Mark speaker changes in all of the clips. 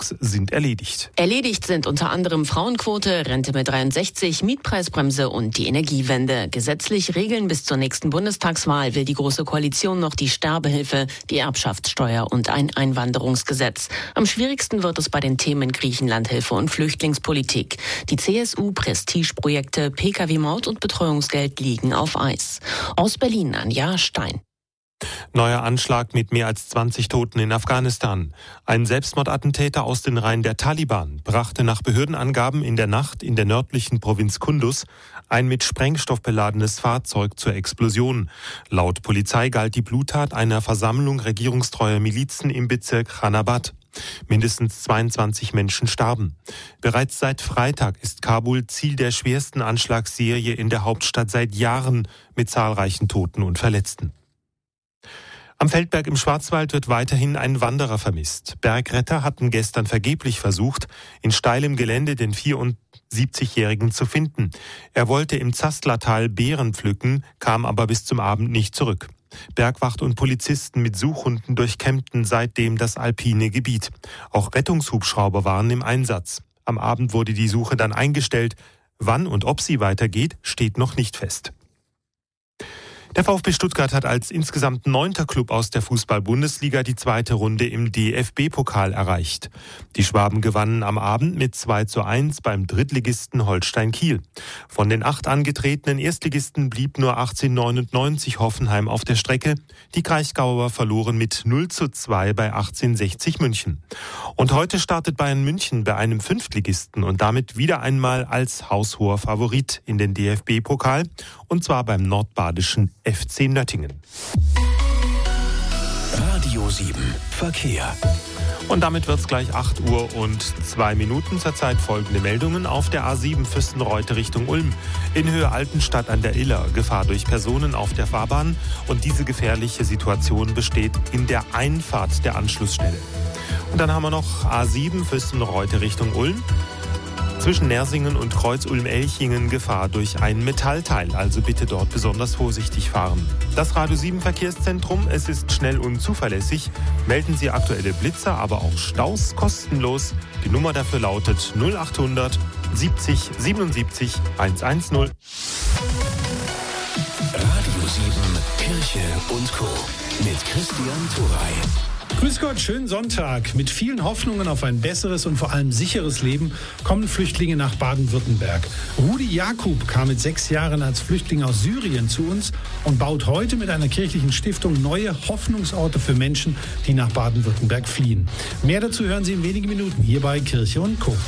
Speaker 1: Anschlags sind erledigt.
Speaker 2: Erledigt sind unter anderem Frauenquote, Rente mit 63, Mietpreisbremse und die Energiewende. Gesetzlich regeln bis zur nächsten Bundestagswahl will die Große Koalition noch die Sterbehilfe, die Erbschaftssteuer und ein Einwanderungsgesetz. Am schwierigsten wird es bei den Themen Griechenlandhilfe und Flüchtlingspolitik. Die CSU-Prestigeprojekte Pkw-Maut und Betreuungsgeld liegen auf Eis. Aus Berlin Anja Stein.
Speaker 1: Neuer Anschlag mit mehr als 20 Toten in Afghanistan. Ein Selbstmordattentäter aus den Reihen der Taliban brachte nach Behördenangaben in der Nacht in der nördlichen Provinz Kunduz ein mit Sprengstoff beladenes Fahrzeug zur Explosion. Laut Polizei galt die Bluttat einer Versammlung regierungstreuer Milizen im Bezirk Chanabad. Mindestens 22 Menschen starben. Bereits seit Freitag ist Kabul Ziel der schwersten Anschlagsserie in der Hauptstadt seit Jahren mit zahlreichen Toten und Verletzten. Am Feldberg im Schwarzwald wird weiterhin ein Wanderer vermisst. Bergretter hatten gestern vergeblich versucht, in steilem Gelände den 74-Jährigen zu finden. Er wollte im Zastlertal Beeren pflücken, kam aber bis zum Abend nicht zurück. Bergwacht und Polizisten mit Suchhunden durchkämmten seitdem das alpine Gebiet. Auch Rettungshubschrauber waren im Einsatz. Am Abend wurde die Suche dann eingestellt. Wann und ob sie weitergeht, steht noch nicht fest. Der VfB Stuttgart hat als insgesamt 9. Klub aus der Fußball-Bundesliga die zweite Runde im DFB-Pokal erreicht. Die Schwaben gewannen am Abend mit 2:1 beim Drittligisten Holstein Kiel. Von den 8 angetretenen Erstligisten blieb nur 1899 Hoffenheim auf der Strecke. Die Kraichgauer verloren mit 0:2 bei 1860 München. Und heute startet Bayern München bei einem Fünftligisten und damit wieder einmal als haushoher Favorit in den DFB-Pokal, und zwar beim nordbadischen FC Nöttingen.
Speaker 3: Radio 7 Verkehr.
Speaker 1: Und damit wird es gleich 8:02 Zurzeit folgende Meldungen. Auf der A7 Füstenreute Richtung Ulm. In Höhe Altenstadt an der Iller. Gefahr durch Personen auf der Fahrbahn. Und diese gefährliche Situation besteht in der Einfahrt der Anschlussstelle. Und dann haben wir noch A7 Füstenreute Richtung Ulm. Zwischen Nersingen und Kreuz-Ulm-Elchingen Gefahr durch ein Metallteil, also bitte dort besonders vorsichtig fahren. Das Radio 7 Verkehrszentrum, es ist schnell und zuverlässig. Melden Sie aktuelle Blitzer, aber auch Staus kostenlos. Die Nummer dafür lautet 0800 70 77 110.
Speaker 3: Radio 7 Kirche und Co. mit Christian Thuray.
Speaker 4: Grüß Gott, schönen Sonntag. Mit vielen Hoffnungen auf ein besseres und vor allem sicheres Leben kommen Flüchtlinge nach Baden-Württemberg. Rudi Jakub kam mit 6 Jahren als Flüchtling aus Syrien zu uns und baut heute mit einer kirchlichen Stiftung neue Hoffnungsorte für Menschen, die nach Baden-Württemberg fliehen. Mehr dazu hören Sie in wenigen Minuten hier bei Kirche und Co.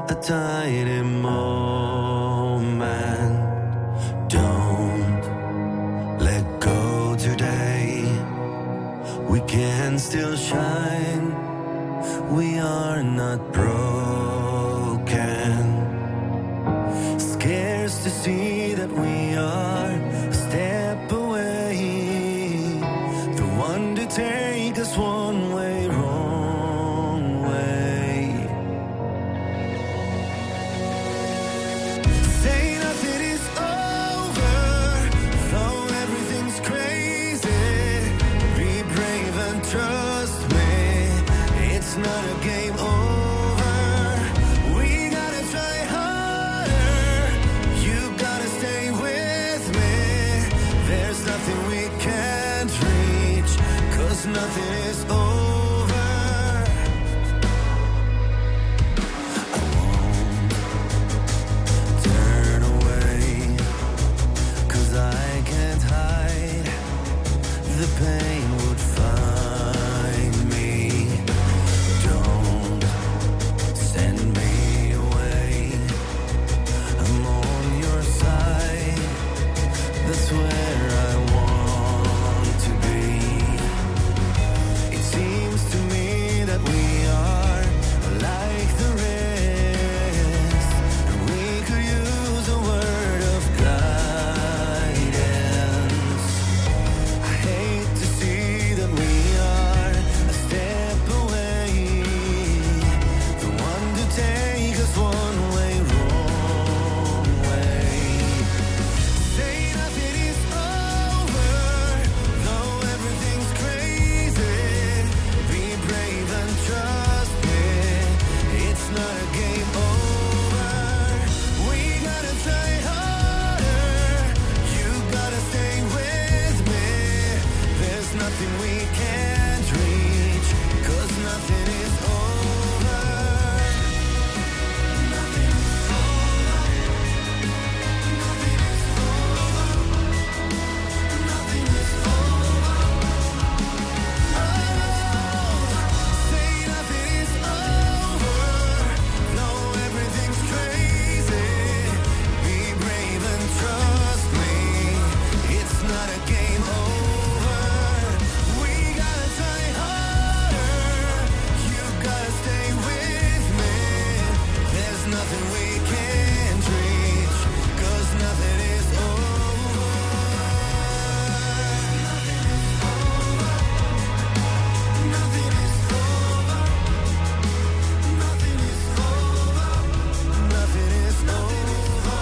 Speaker 5: a tiny moment. Don't let go today. We can still shine. We are not broken. Scares to see that we are a step away. The one to take us one way, wrong way. Say nothing is over, though everything's crazy. Be brave and trust me, it's not a game over. We gotta try harder, you gotta stay with me. There's nothing we can't reach, 'cause nothing is over. I won't turn away, 'cause I can't hide. The pain would find me. Don't send me away. I'm on your side. That's where I want to be. It seems to me that we are like the rest, and we could use a word of guidance. I hate to see that we are a step away. The one to take us one way, wrong way. Say nothing is over, though everything's crazy. Be brave and trust me, it's not a game over. We gotta try harder, you gotta stay with me. There's nothing we can't reach, 'cause nothing is over. Nothing is over. Nothing is over. Nothing is over. Say nothing is over, though everything's crazy. Be brave and trust me, it's not a game over. We gotta try harder, you gotta stay with me. There's nothing we can't reach, 'cause nothing is over. Nothing is over. Nothing is over. Nothing is over. Nothing is over.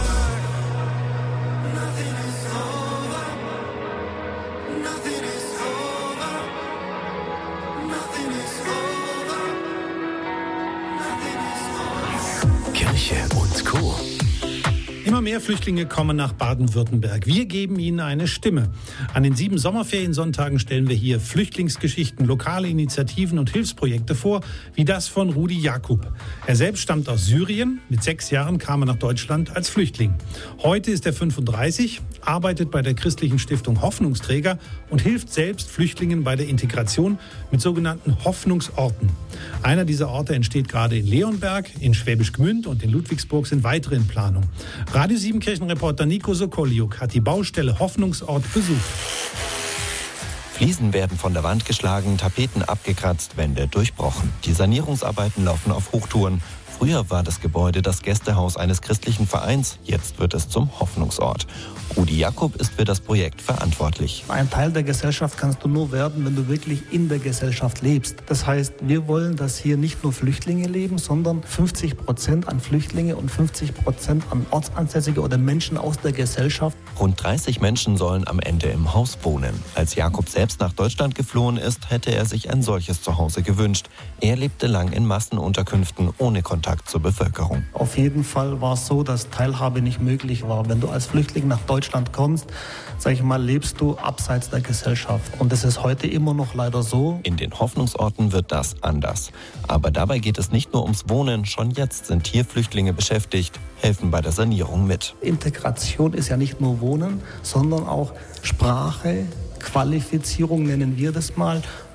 Speaker 5: Nothing is over. Nothing is over. Nothing is over. Nothing is over.
Speaker 3: Kirche und Co.
Speaker 4: Immer mehr Flüchtlinge kommen nach Baden-Württemberg. Wir geben ihnen eine Stimme. An den 7 Sommerferiensonntagen stellen wir hier Flüchtlingsgeschichten, lokale Initiativen und Hilfsprojekte vor, wie das von Rudi Jakub. Er selbst stammt aus Syrien. Mit 6 Jahren kam er nach Deutschland als Flüchtling. Heute ist er 35, arbeitet bei der christlichen Stiftung Hoffnungsträger und hilft selbst Flüchtlingen bei der Integration mit sogenannten Hoffnungsorten. Einer dieser Orte entsteht gerade in Leonberg, in Schwäbisch Gmünd und in Ludwigsburg sind weitere in Planung. Radio 7 Kirchenreporter Nico Sokoliuk hat die Baustelle Hoffnungsort besucht.
Speaker 6: Fliesen werden von der Wand geschlagen, Tapeten abgekratzt, Wände durchbrochen. Die Sanierungsarbeiten laufen auf Hochtouren. Früher war das Gebäude das Gästehaus eines christlichen Vereins, jetzt wird es zum Hoffnungsort. Rudi Jakub ist für das Projekt verantwortlich.
Speaker 7: Ein Teil der Gesellschaft kannst du nur werden, wenn du wirklich in der Gesellschaft lebst. Das heißt, wir wollen, dass hier nicht nur Flüchtlinge leben, sondern 50% an Flüchtlinge und 50% an Ortsansässige oder Menschen aus der Gesellschaft.
Speaker 6: Rund 30 Menschen sollen am Ende im Haus wohnen. Als Jakub selbst nach Deutschland geflohen ist, hätte er sich ein solches Zuhause gewünscht. Er lebte lang in Massenunterkünften ohne Kontakt zur Bevölkerung.
Speaker 7: Auf jeden Fall war es so, dass Teilhabe nicht möglich war. Wenn du als Flüchtling nach Deutschland kommst, sag ich mal, lebst du abseits der Gesellschaft. Und das ist heute immer noch leider so.
Speaker 6: In den Hoffnungsorten wird das anders. Aber dabei geht es nicht nur ums Wohnen. Schon jetzt sind hier Flüchtlinge beschäftigt, helfen bei der Sanierung mit.
Speaker 7: Integration ist ja nicht nur Wohnen, sondern auch Sprache, Qualifizierung nennen wir das mal.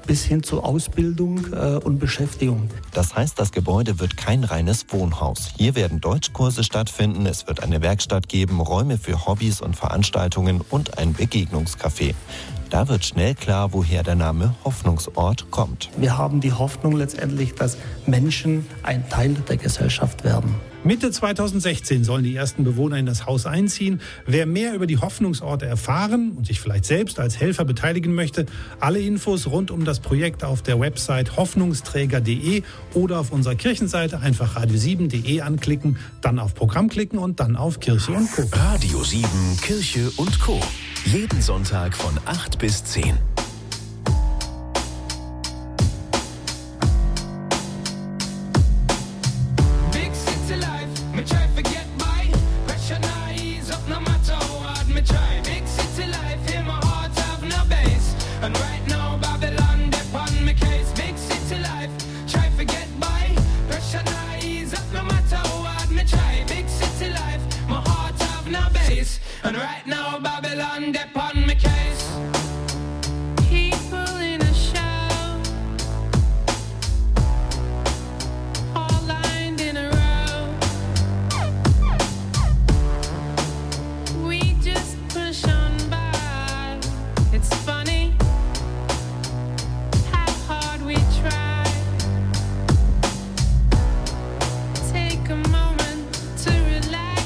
Speaker 7: bis hin zu Ausbildung und Beschäftigung.
Speaker 6: Das heißt, das Gebäude wird kein reines Wohnhaus. Hier werden Deutschkurse stattfinden, es wird eine Werkstatt geben, Räume für Hobbys und Veranstaltungen und ein Begegnungscafé. Da wird schnell klar, woher der Name Hoffnungsort kommt.
Speaker 7: Wir haben die Hoffnung letztendlich, dass Menschen ein Teil der Gesellschaft werden.
Speaker 4: Mitte 2016 sollen die ersten Bewohner in das Haus einziehen. Wer mehr über die Hoffnungsorte erfahren und sich vielleicht selbst als Helfer beteiligen möchte, alle Infos rund um das Projekt auf der Website hoffnungsträger.de oder auf unserer Kirchenseite einfach radio7.de anklicken, dann auf Programm klicken und dann auf Kirche und Co.
Speaker 3: Radio 7, Kirche und Co. Jeden Sonntag von 8 bis 10.
Speaker 8: And right now Babylon depon my case. People in a show, all lined in a row. We just push on by. It's funny how hard we try. Take a moment to relax.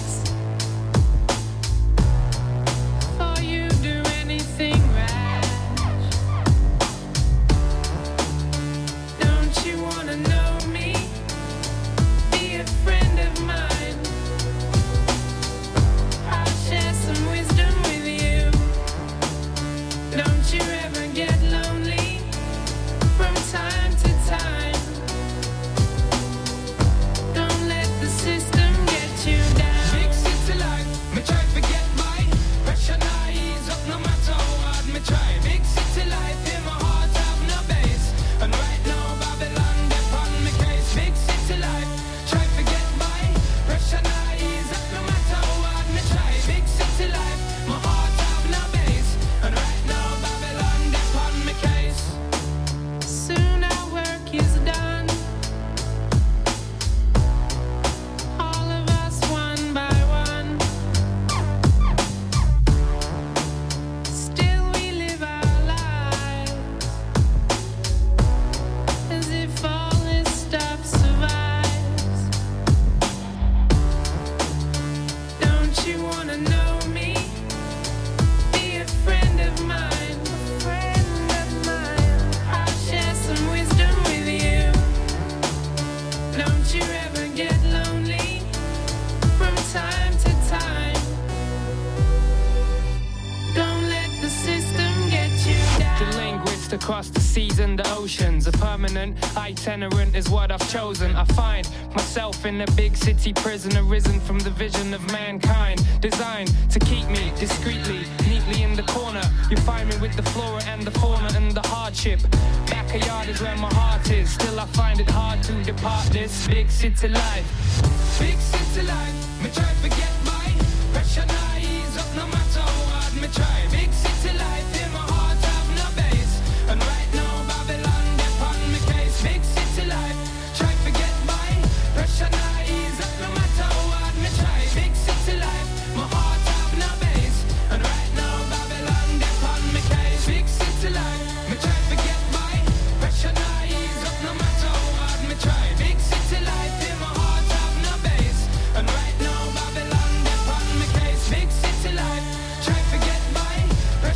Speaker 8: Across the seas and the oceans, a permanent itinerant is what I've chosen. I find myself in a big city prison, arisen from the vision of mankind, designed to keep me discreetly, neatly in the corner. You find me with the flora and the fauna and the hardship. Backyard is where my heart is. Still I find it hard to depart this big city life. Big city life, me try to get by. Pressure not ease up no matter how hard me try. Big city life, in my heart have no base. And right now Babylon depon my case. Big city life, try to get by. Pressure not ease up no matter how hard me try. Big city life, my heart have no base. And right now Babylon depon my case. Big city life, me try to get by. Pressure not ease up no matter how hard me try. Big city life, in my heart have no base. And right now Babylon depon my case. Big city life, try to get by.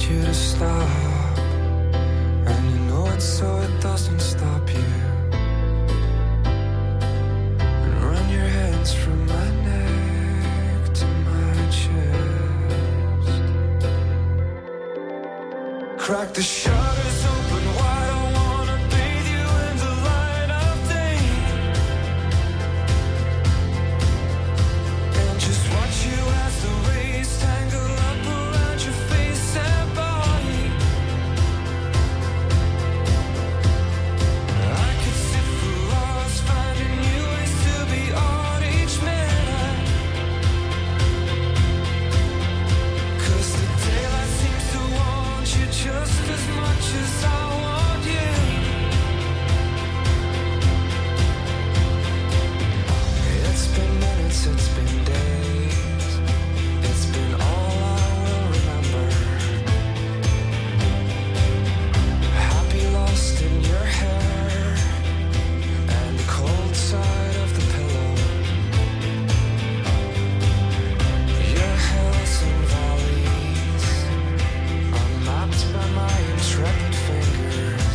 Speaker 9: want you to stop, and you know it so it doesn't stop you. And run your hands from my neck to my chest. Crack the shutters open wide, I wanna bathe you in the light of day, and just watch you as the rays tangle up around your face and body. I could sit for hours finding new ways to be on each minute, 'cause the daylight seems to want you just as much as I want you. It's been minutes, it's been days, it's been all I will remember. Happy lost in your hair and the cold side of the pillow. Your hills and valleys unmapped by my intrepid fingers,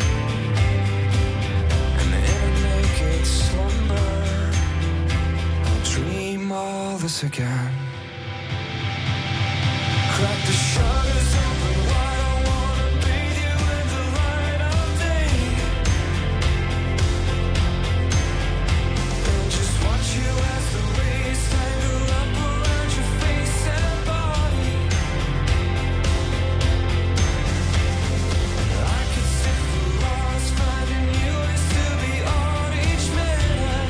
Speaker 9: and in a naked slumber I'll dream all this again. Crack the shutters open wide, I wanna bathe you in the light of day, and just watch you as the rays tangle up around your face and body. I could sit for hours finding new ways to be on each minute,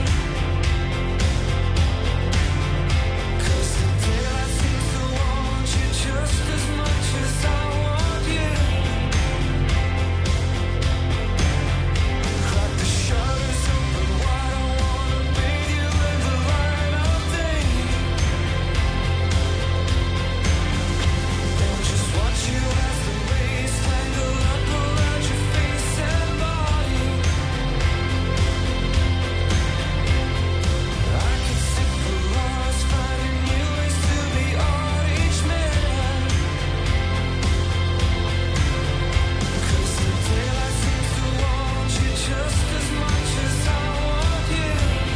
Speaker 9: 'cause the daylight seems to want you just as much as I want you. Crack the shutters open wide, I wanna bathe you in the light of day, and just watch you as the rays tangle up around your face and body. I could sit for hours finding new ways to be on each minute, 'cause the daylight seems to want you just as much as I want you.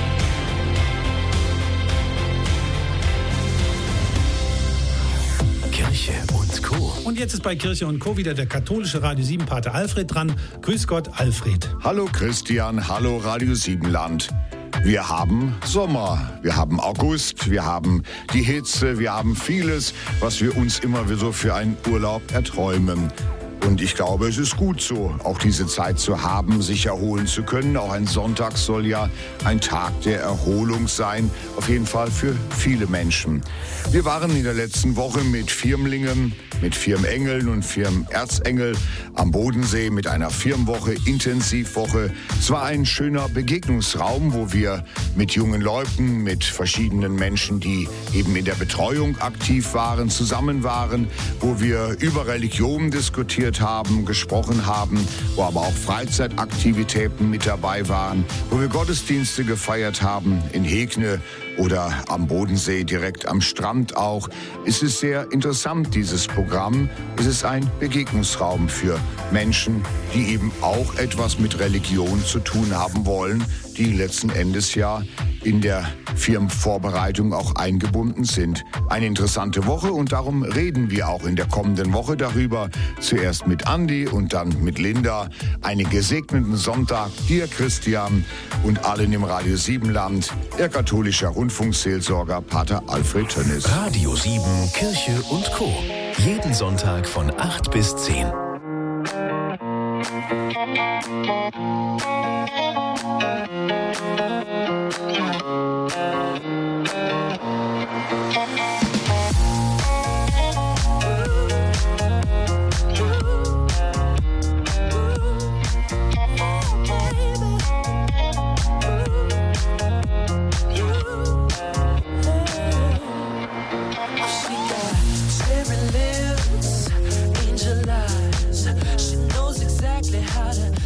Speaker 3: Kirche und Co.
Speaker 4: Und jetzt ist bei Kirche und Co. wieder der katholische Radio 7 Pater Alfred dran. Grüß Gott, Alfred.
Speaker 10: Hallo Christian, hallo Radio 7 Land. Wir haben Sommer, wir haben August, wir haben die Hitze, wir haben vieles, was wir uns immer so für einen Urlaub erträumen. Und ich glaube, es ist gut so, auch diese Zeit zu haben, sich erholen zu können. Auch ein Sonntag soll ja ein Tag der Erholung sein, auf jeden Fall für viele Menschen. Wir waren in der letzten Woche mit Firmlingen, mit Firmengeln und Firmenerzengel am Bodensee mit einer Firmenwoche, Intensivwoche. Es war ein schöner Begegnungsraum, wo wir mit jungen Leuten, mit verschiedenen Menschen, die eben in der Betreuung aktiv waren, zusammen waren, wo wir über Religion diskutiert haben, gesprochen haben, wo aber auch Freizeitaktivitäten mit dabei waren, wo wir Gottesdienste gefeiert haben in Hegne oder am Bodensee, direkt am Strand auch. Es ist sehr interessant, dieses Programm. Es ist ein Begegnungsraum für Menschen, die eben auch etwas mit Religion zu tun haben wollen, die letzten Endes ja in der Firmenvorbereitung auch eingebunden sind. Eine interessante Woche und darum reden wir auch in der kommenden Woche darüber. Zuerst mit Andi und dann mit Linda. Einen gesegneten Sonntag dir, Christian, und allen im Radio 7 Land. Der katholische Rundfunkseelsorger Pater Alfred Tönnis.
Speaker 3: Radio 7, Kirche und Co. Jeden Sonntag von 8 bis 10.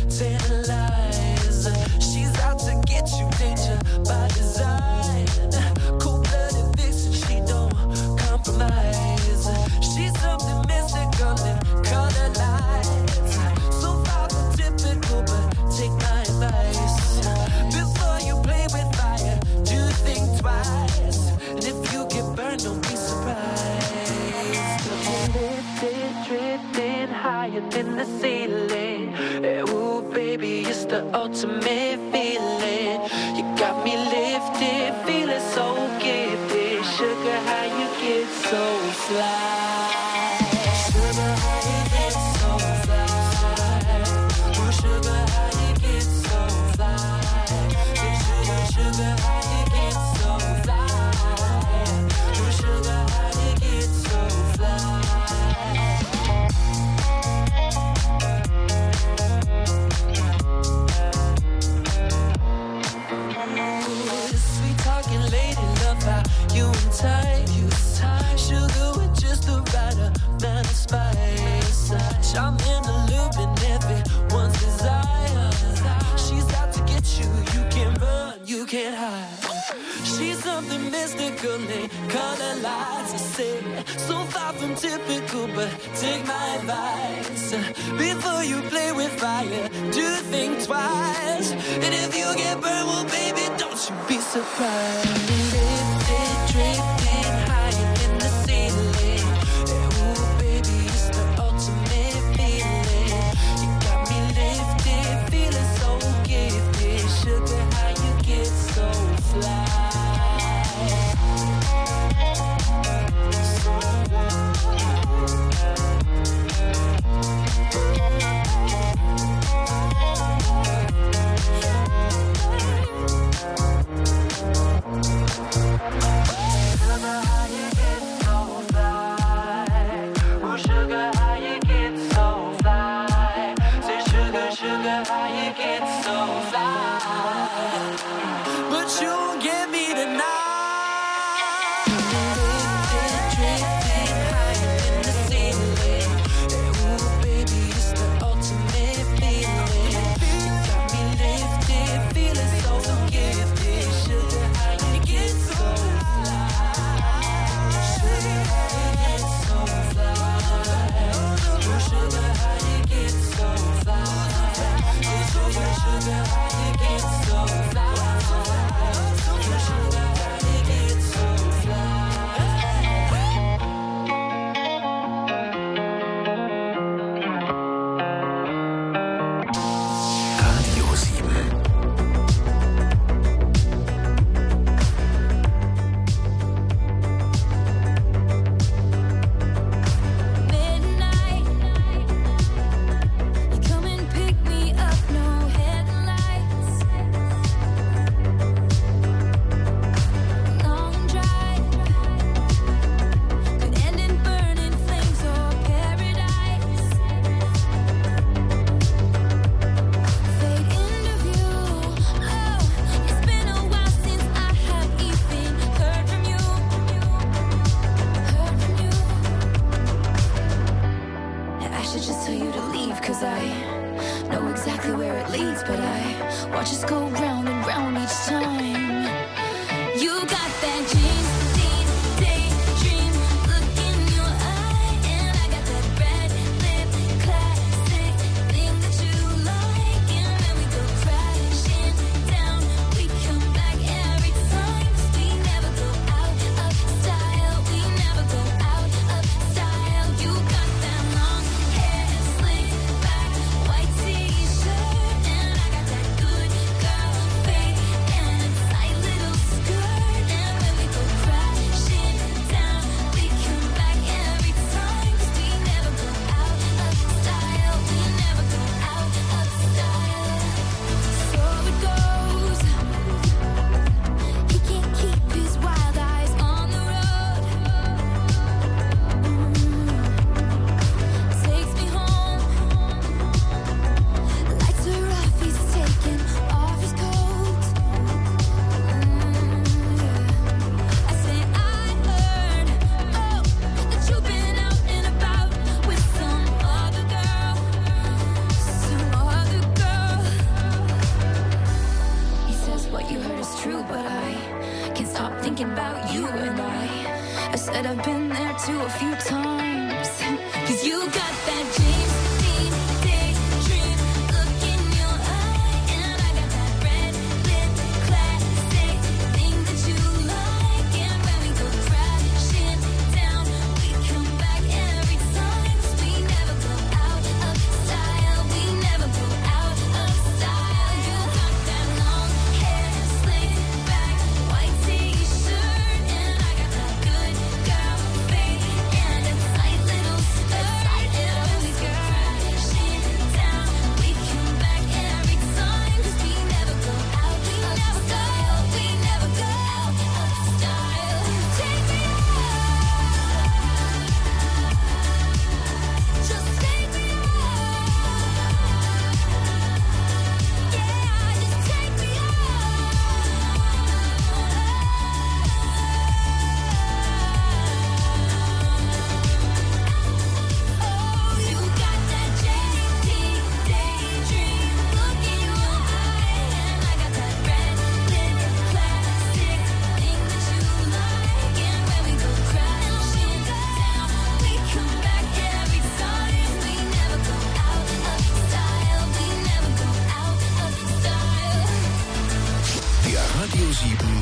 Speaker 9: Tantalize. She's out to get you, danger by design. the ceiling. Ooh, baby, it's the ultimate feeling. You got me lifted, feeling so gifted. Sugar, how you get so fly? Sugar, how you get so fly? Ooh, sugar, how you get so fly? Sugar, how you get so fly? Ooh, sugar, how you get so fly? Sweet talking lady, love how you entice. Sugar with just the right amount of spice. I'm in the loop and everyone's desire. She's out to get you, you can't run, you can't hide. She's something mystical in color lights. I say, so far from typical, but take my advice. Before you play with fire, do think twice. And if you get burned, well, baby, don't you be surprised. Lifted, drifting higher than the ceiling. Ooh, baby, it's the ultimate feeling. You got me lifted, feeling so gifted. Sugar, how you get so fly? Sugar, how you get so fly? Say, sugar, sugar, how you get so fly? But you won't get me tonight. Drifting higher than the ceiling. Ooh, baby, it's the ultimate feeling. You got me lifted, feeling so gifted. Sugar, how you get so fly? Sugar, how you get so fly? Sugar, how you get so fly? Sugar, sugar, how you get so fly? Sugar, how you get so fly?
Speaker 3: Radio 7.
Speaker 11: Midnight, you come and pick me up, no headlights. Long drive could end in burning flames or paradise. Fade into view. Oh, it's been a while since I have even heard from you. I should just tell you to leave, 'cause I know exactly where it leads, but I watch us go round and round each time. You got that James Dean daydream look in your eye, and I got that red lip classic thing that you like. And when we go crashing down, we come back every time. 'Cause we never go out of style, we never go out of style. You got that long hair, slick back, white t-shirt, and I got that good girl face and a tight little skirt. And when we go crashing down, we come back every time. 'Cause we never go out of style, we never go out of style. So it goes. He can't keep his wild eyes on the road. Takes me home. Lights are off, he's taking off his coat. I say I heard, oh, that you've been out and about with some other girl, He says what you heard is true, but I can't stop thinking about you. And I said I've been there too a few times. 'Cause you got that James Dean daydream look in your eye, and I got that red lip classic thing that you like. And when we go crashing down, we come back every time. 'Cause we never go out of style.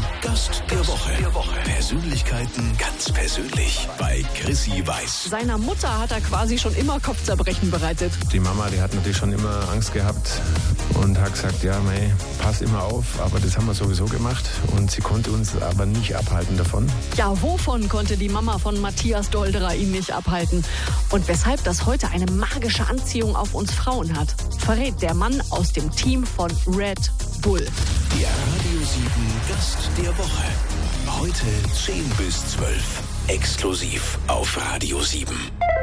Speaker 3: Gast der Woche. Persönlichkeiten ganz persönlich bei Chrissy Weiß.
Speaker 12: Seiner Mutter hat er quasi schon immer Kopfzerbrechen bereitet.
Speaker 13: Die Mama, die hat natürlich schon immer Angst gehabt und hat gesagt, ja, mei, pass immer auf. Aber das haben wir sowieso gemacht und sie konnte uns aber nicht abhalten davon.
Speaker 12: Ja, wovon konnte die Mama von Matthias Dolderer ihn nicht abhalten? Und weshalb das heute eine magische Anziehung auf uns Frauen hat, verrät der Mann aus dem Team von Red Bull.
Speaker 3: Der Radio 7 Gast der Woche. Heute 10 bis 12. Exklusiv auf Radio 7.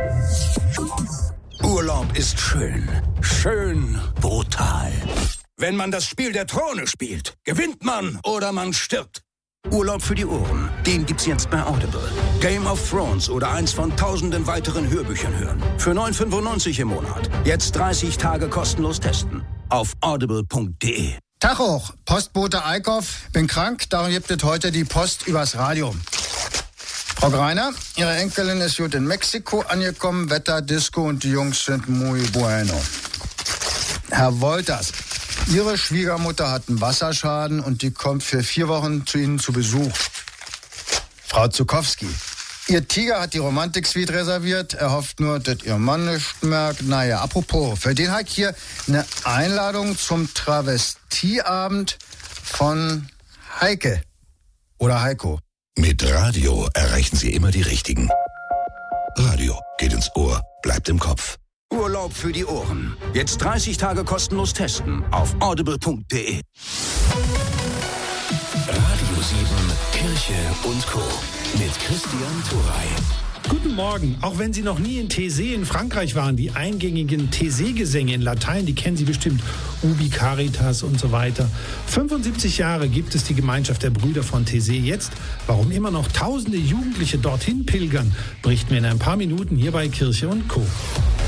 Speaker 14: Urlaub ist schön. Schön brutal. Wenn man das Spiel der Throne spielt, gewinnt man oder man stirbt. Urlaub für die Ohren, den gibt's jetzt bei Audible. Game of Thrones oder eins von tausenden weiteren Hörbüchern hören. Für 9,95 im Monat. Jetzt 30 Tage kostenlos testen. Auf audible.de.
Speaker 15: Tag hoch, Postbote Eickhoff. Bin krank, darum gibt es heute die Post übers Radio. Frau Greiner, Ihre Enkelin ist gut in Mexiko angekommen. Wetter, Disco und die Jungs sind muy bueno. Herr Wolters, Ihre Schwiegermutter hat einen Wasserschaden und die kommt für 4 Wochen zu Ihnen zu Besuch. Frau Zukowski, Ihr Tiger hat die Romantik-Suite reserviert. Er hofft nur, dass Ihr Mann nicht merkt. Naja, apropos, für den hat hier eine Einladung zum Travestieabend von Heike. Oder Heiko.
Speaker 3: Mit Radio erreichen Sie immer die Richtigen. Radio geht ins Ohr, bleibt im Kopf.
Speaker 14: Urlaub für die Ohren. Jetzt 30 Tage kostenlos testen. Auf audible.de.
Speaker 3: Radio 7, Kirche und Co. mit Christian Turey.
Speaker 4: Guten Morgen. Auch wenn Sie noch nie in Taizé in Frankreich waren, die eingängigen Taizé-Gesänge in Latein, die kennen Sie bestimmt. Ubi Caritas und so weiter. 75 Jahre gibt es die Gemeinschaft der Brüder von Taizé. Jetzt, warum immer noch tausende Jugendliche dorthin pilgern, berichten wir in ein paar Minuten hier bei Kirche und Co.